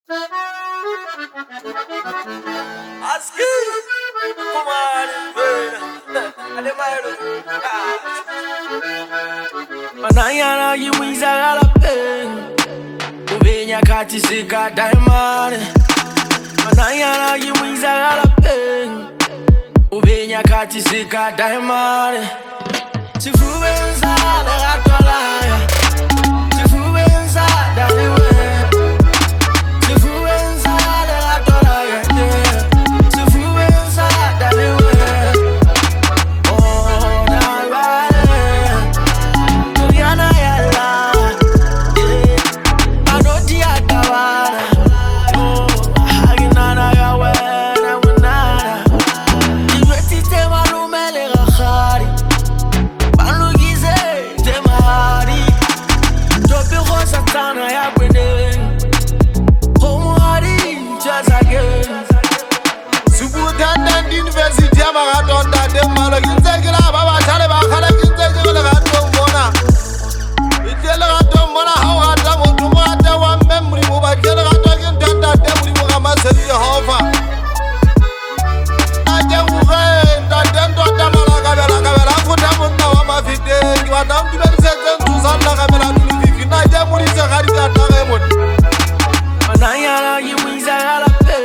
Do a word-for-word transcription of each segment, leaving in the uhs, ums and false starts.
Aski, kumar, ademaro. Manayana yiwiza galape, ubenya kati sika diamond. Manayana yiwiza galape, ubenya kati sika diamond. Sifuwenza le atolaya, sifuwenza daliwe. Manayana yiwiza galape,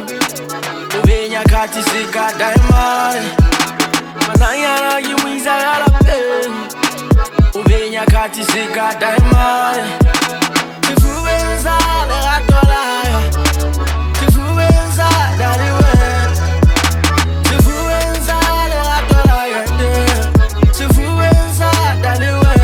ubenya kati sika diamond. Manayana yiwiza galape, ubenya kati sika diamond. Sifuwenza le atolaya, sifuwenza daliwe. Sifuwenza le atolaya, sifuwenza daliwe.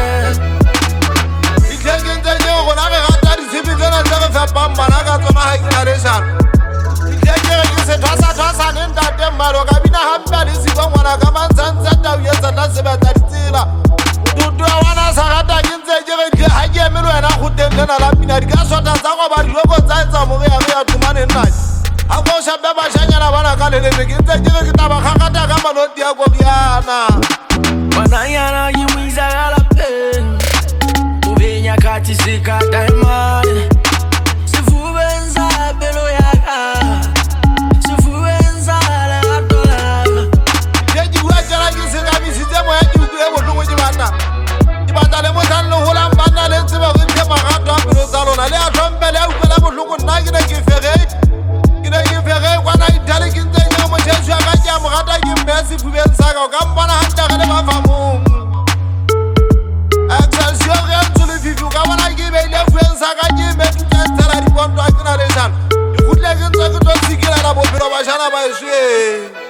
Ikengenze nyogo nabe gatari sibizana zaga fapamba naga zona haikaresha. Ikengenge kise twasa twasa nenda demaro kabina hambali sibo mwana kama nzanza tawiyeza naseba taritsila. Dudu wana sagata kinze jege haje melo yana khutendena la bina rikasota zakwa bari loko zaitsa mu ya ya tumane nai. Ako shababa shanyana bana kalele kinze jege kitaba khakata kama lodi yako byana. Manayana yiwiza galape, ubenya kati sika diamond. Sifuwenza belo yaka, sifuwenza le atolaya. Jeji wajala kisika misite mo yaji ukwe mo jibata. Jibata le mo tan lo hola mbana le tsiba ngite magato abiro salona le atombele ukwe la mo lungu nagina kifere. Kina kifere kwana itale kinze nyomo jesu akaja mo gata kimbesi fubenza ka kambana handa kale mafamu. Attention rentule vivu kawana kibe ile fubenza ka jime tutentara ripondo akina lesan. Ikule kinze kuto sikila la bopiro bashana ba eswe.